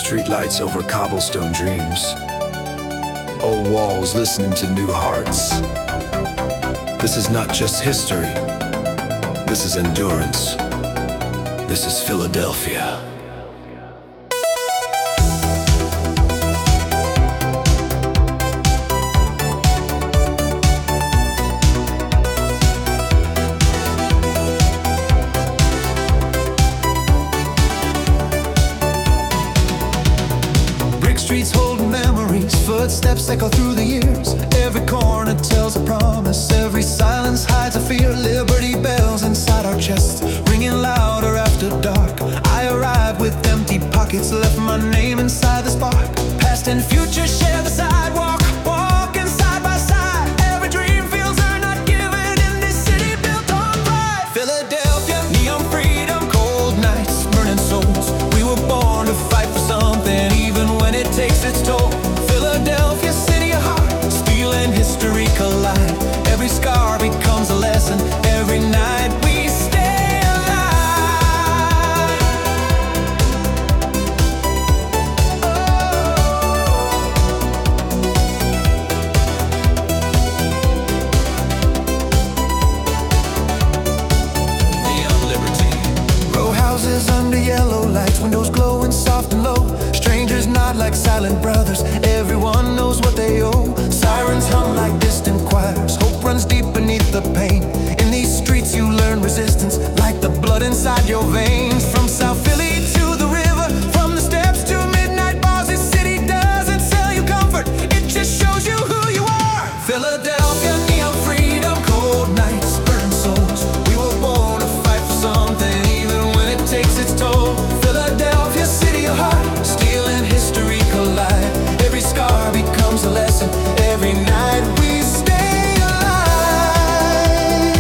Streetlights over cobblestone dreams. Old walls listening to new hearts. This is not just history. This is endurance. This is Philadelphia. Streets hold memories, footsteps echo through the years. Every corner tells a promise, every silence hides a fear. Liberty bells inside our chests, ringing louder after dark. I arrived with empty pockets, left my name inside the spark. Past and future share the sidewalk, walking side by side. Every dream feels earned, not given in this city built on pride. Philadelphia, neon freedom, cold nights, burning souls. We were born to fight for something, even when it takes its toll. Philadelphia, city of heart, steel and history collide. Every scar becomes a lesson, every night we stay alive. Neon liberty. Row houses under yellow lights, windows glowing soft and low. Strangers nod like silent brothers, everyone knows what they owe. Sirens hum like distant choirs, hope runs deep beneath the pain. In these streets you learn resistance, like the blood inside your veins. From South Philly to the river, from the steps to midnight bars, this city doesn't sell you comfort, it just shows you who you are. Philadelphia, neon freedom, cold nights, burning souls. We were born to fight for something, even when it takes its toll. Philadelphia, city of heart, steel and history collide. Every scar becomes a lesson, every night we stay alive.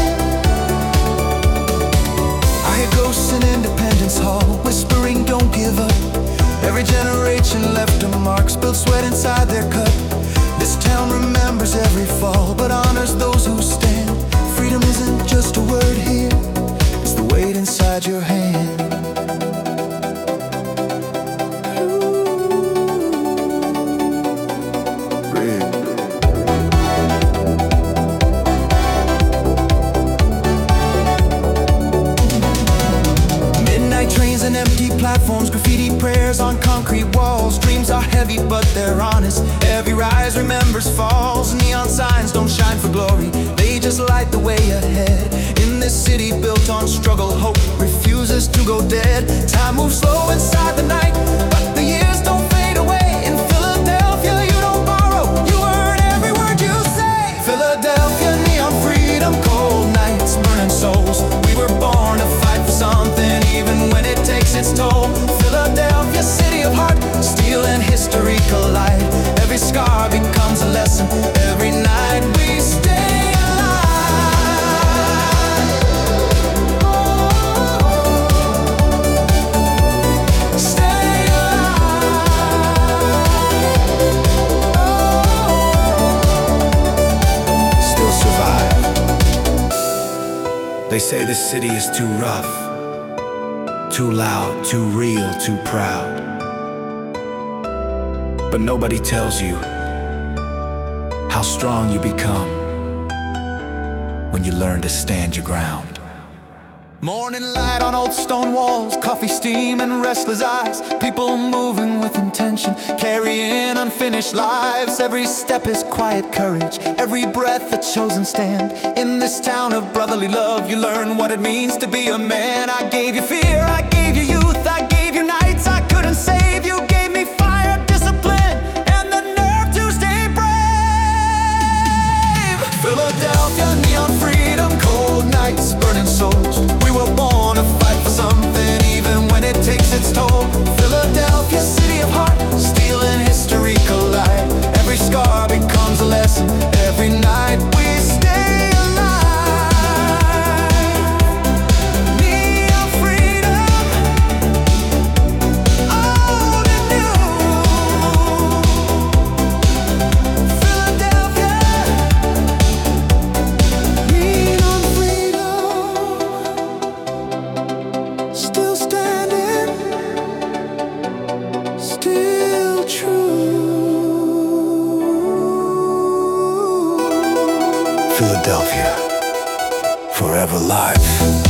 I hear ghosts in Independence Hall, whispering don't give up. Every generation left a mark, spilled sweat inside their cup. This town remembers every fall, but honors those who stand. Freedom isn't just a word here, it's the weight inside your hand. Trains and empty platforms, graffiti prayers on concrete walls. Dreams are heavy but they're honest, every rise remembers falls. Neon signs don't shine for glory, they just light the way ahead. In this city built on struggle, hope refuses to go dead. Time moves slow inside the night, but the years don't fade away. In Philadelphia you don't borrow, you earn every word you say. Philadelphia, neon freedom, cold nights, burning souls. We were born to fight for something, even when it takes its toll. Philadelphia, city of heart, steel and history collide. Every scar becomes a lesson, every night we stay alive. Stay alive. Still survive. They say this city is too rough, too loud, too real, too proud. But nobody tells you how strong you become when you learn to stand your ground. Morning light on old stone walls, coffee steam and restless eyes. People moving with intention, carrying unfinished lives. Every step is quiet courage, every breath a chosen stand. In this town of brotherly love, you learn what it means to be a man. I gave you fear, I gave you youth, I gave you nights I couldn't save. You gave me fire, discipline, and the nerve to stay brave. Philadelphia, neon freedom, cold nights, burning souls. We were born to fight for something, even when it takes its toll. Philadelphia, city of heart, steel and history collide. Every scar becomes a lesson, every night we stay alive. Neon freedom. forever life.